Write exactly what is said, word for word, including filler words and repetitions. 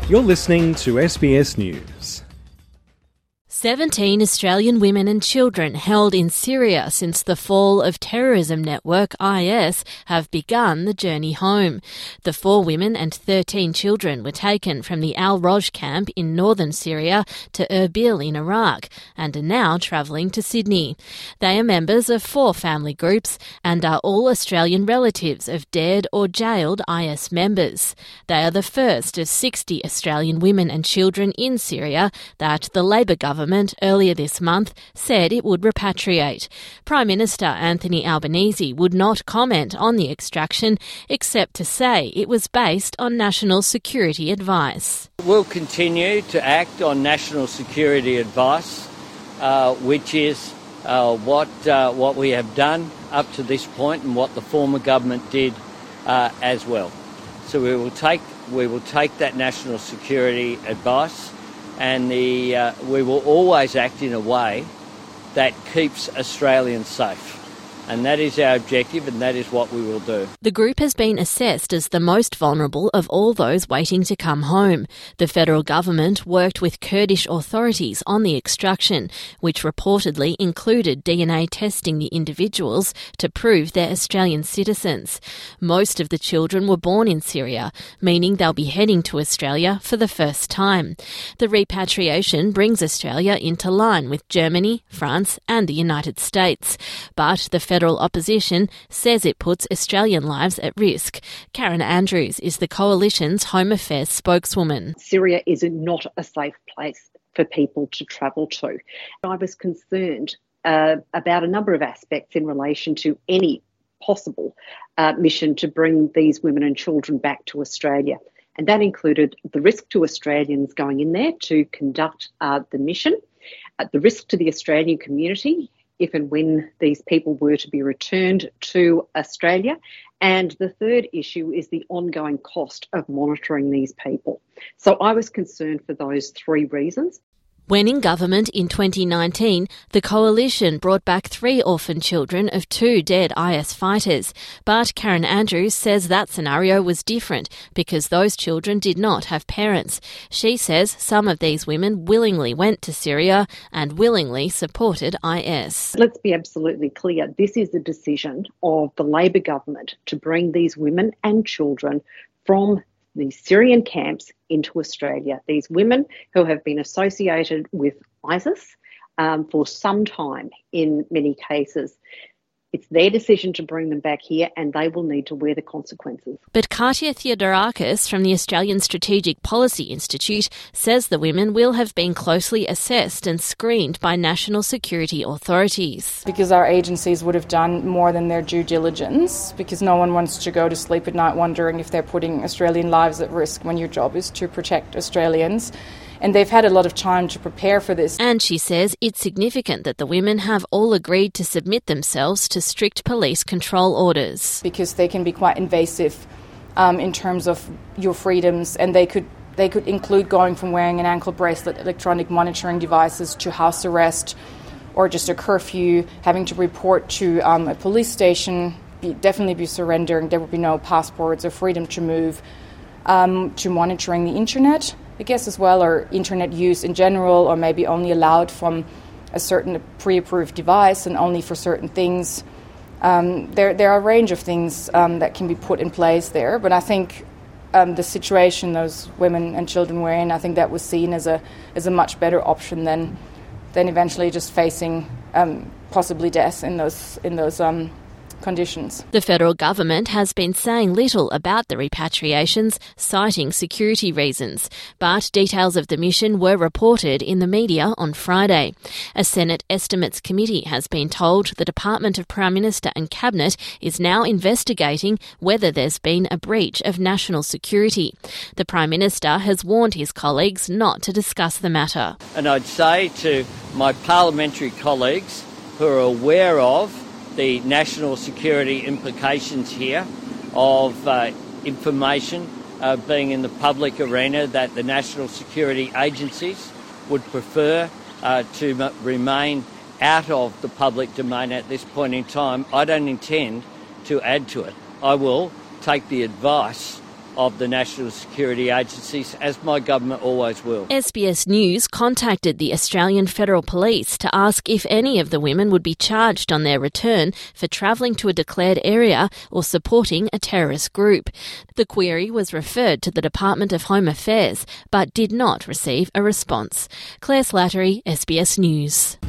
You're listening to S B S News. seventeen Australian women and children held in Syria since the fall of terrorism network I S have begun the journey home. The four women and thirteen children were taken from the Al-Roj camp in northern Syria to Erbil in Iraq and are now travelling to Sydney. They are members of four family groups and are all Australian relatives of dead or jailed I S members. They are the first of sixty Australian women and children in Syria that the Labor government earlier this month said it would repatriate. Prime Minister Anthony Albanese would not comment on the extraction except to say it was based on national security advice. We'll continue to act on national security advice, uh, which is uh, what uh, what we have done up to this point and what the former government did uh, as well. So we will take we will take that national security advice. And the, uh, we will always act in a way that keeps Australians safe. And that is our objective, and that is what we will do. The group has been assessed as the most vulnerable of all those waiting to come home. The federal government worked with Kurdish authorities on the extraction, which reportedly included D N A testing the individuals to prove they're Australian citizens. Most of the children were born in Syria, meaning they'll be heading to Australia for the first time. The repatriation brings Australia into line with Germany, France and the United States. But the federal Federal opposition says it puts Australian lives at risk. Karen Andrews is the Coalition's Home Affairs spokeswoman. Syria is not a safe place for people to travel to. I was concerned uh, about a number of aspects in relation to any possible uh, mission to bring these women and children back to Australia. And that included the risk to Australians going in there to conduct uh, the mission, uh, the risk to the Australian community if and when these people were to be returned to Australia. And the third issue is the ongoing cost of monitoring these people. So I was concerned for those three reasons. When in government in twenty nineteen, the Coalition brought back three orphan children of two dead I S fighters. But Karen Andrews says that scenario was different because those children did not have parents. She says some of these women willingly went to Syria and willingly supported I S. Let's be absolutely clear. This is the decision of the Labor government to bring these women and children from the Syrian camps into Australia. These women who have been associated with ISIS um, for some time in many cases. It's their decision to bring them back here and they will need to wear the consequences. But Katia Theodorakis from the Australian Strategic Policy Institute says the women will have been closely assessed and screened by national security authorities. Because our agencies would have done more than their due diligence, because no one wants to go to sleep at night wondering if they're putting Australian lives at risk when your job is to protect Australians. And they've had a lot of time to prepare for this. And she says it's significant that the women have all agreed to submit themselves to strict police control orders. Because they can be quite invasive um, in terms of your freedoms, and they could they could include going from wearing an ankle bracelet, electronic monitoring devices, to house arrest or just a curfew, having to report to um, a police station, be, definitely be surrendering. There would be no passports or freedom to move, um, to monitoring the internet, I guess, as well, or internet use in general, or maybe only allowed from a certain pre-approved device and only for certain things. Um, there, there are a range of things um, that can be put in place there, but I think um, the situation those women and children were in, I think that was seen as a as a much better option than than eventually just facing um, possibly death in those in those. Um, conditions. The federal government has been saying little about the repatriations, citing security reasons, but details of the mission were reported in the media on Friday. A Senate Estimates Committee has been told the Department of Prime Minister and Cabinet is now investigating whether there's been a breach of national security. The Prime Minister has warned his colleagues not to discuss the matter. And I'd say to my parliamentary colleagues who are aware of the national security implications here of uh, information uh, being in the public arena, that the national security agencies would prefer uh, to m- remain out of the public domain at this point in time. I don't intend to add to it. I will take the advice of the national security agencies, as my government always will. S B S News contacted the Australian Federal Police to ask if any of the women would be charged on their return for travelling to a declared area or supporting a terrorist group. The query was referred to the Department of Home Affairs but did not receive a response. Claire Slattery, S B S News.